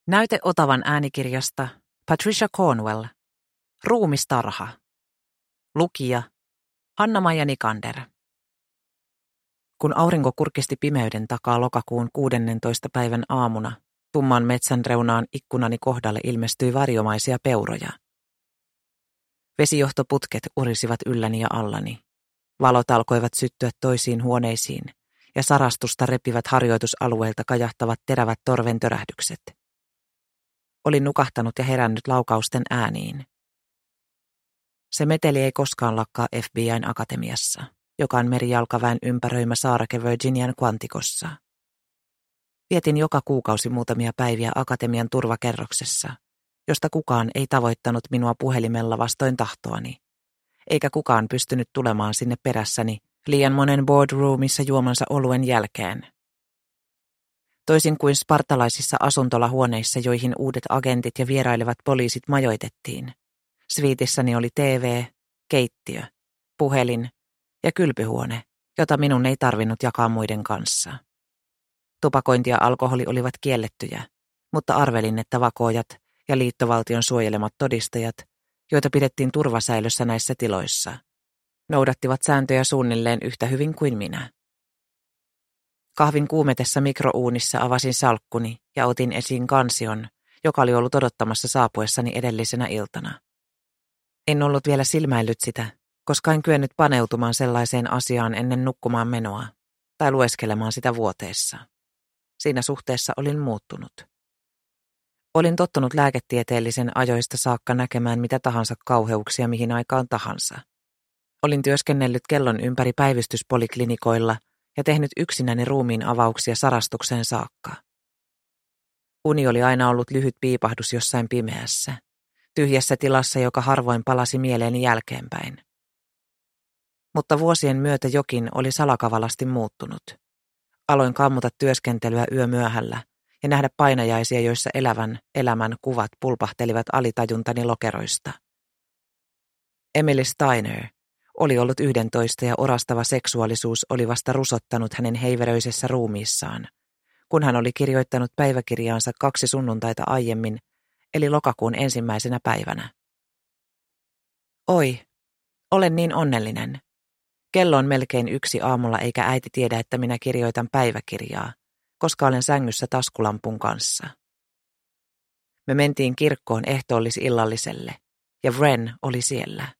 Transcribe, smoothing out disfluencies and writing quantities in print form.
Näyte Otavan äänikirjasta Patricia Cornwell. Ruumistarha. Lukija Hanna-Maija Nikander. Kun aurinko kurkisti pimeyden takaa lokakuun 16. päivän aamuna, tumman metsän reunaan ikkunani kohdalle ilmestyi varjomaisia peuroja. Vesijohtoputket urisivat ylläni ja allani. Valot alkoivat syttyä toisiin huoneisiin, ja sarastusta repivät harjoitusalueelta kajahtavat terävät torven törähdykset. Olin nukahtanut ja herännyt laukausten ääniin. Se meteli ei koskaan lakkaa FBI:n akatemiassa, joka on merijalkaväen ympäröimä saareke Virginian Quanticossa. Vietin joka kuukausi muutamia päiviä akatemian turvakerroksessa, josta kukaan ei tavoittanut minua puhelimella vastoin tahtoani, eikä kukaan pystynyt tulemaan sinne perässäni liian monen boardroomissa juomansa oluen jälkeen. Toisin kuin spartalaisissa asuntolahuoneissa, joihin uudet agentit ja vierailevat poliisit majoitettiin, sviitissäni oli TV, keittiö, puhelin ja kylpyhuone, jota minun ei tarvinnut jakaa muiden kanssa. Tupakointi ja alkoholi olivat kiellettyjä, mutta arvelin, että vakoojat ja liittovaltion suojelemat todistajat, joita pidettiin turvasäilössä näissä tiloissa, noudattivat sääntöjä suunnilleen yhtä hyvin kuin minä. Kahvin kuumetessa mikrouunissa avasin salkkuni ja otin esiin kansion, joka oli ollut odottamassa saapuessani edellisenä iltana. En ollut vielä silmäillyt sitä, koska en kyennyt paneutumaan sellaiseen asiaan ennen nukkumaan menoa tai lueskelemaan sitä vuoteessa. Siinä suhteessa olin muuttunut. Olin tottunut lääketieteellisen ajoista saakka näkemään mitä tahansa kauheuksia mihin aikaan tahansa. Olin työskennellyt kellon ympäri päivystyspoliklinikoilla ja tehnyt yksinäni ruumiin avauksia sarastukseen saakka. Uni oli aina ollut lyhyt piipahdus jossain pimeässä, tyhjässä tilassa, joka harvoin palasi mieleeni jälkeenpäin. Mutta vuosien myötä jokin oli salakavalasti muuttunut. Aloin kammuta työskentelyä yömyöhällä ja nähdä painajaisia, joissa elävän elämän kuvat pulpahtelivat alitajuntani lokeroista. Emily Steiner oli ollut 11 ja orastava seksuaalisuus oli vasta rusottanut hänen heiveröisessä ruumiissaan, kun hän oli kirjoittanut päiväkirjaansa 2 sunnuntaita aiemmin, eli lokakuun 1. päivänä. Oi, olen niin onnellinen. Kello on melkein 1 aamulla eikä äiti tiedä, että minä kirjoitan päiväkirjaa, koska olen sängyssä taskulampun kanssa. Me mentiin kirkkoon ehtoollisillalliselle, ja Wren oli siellä.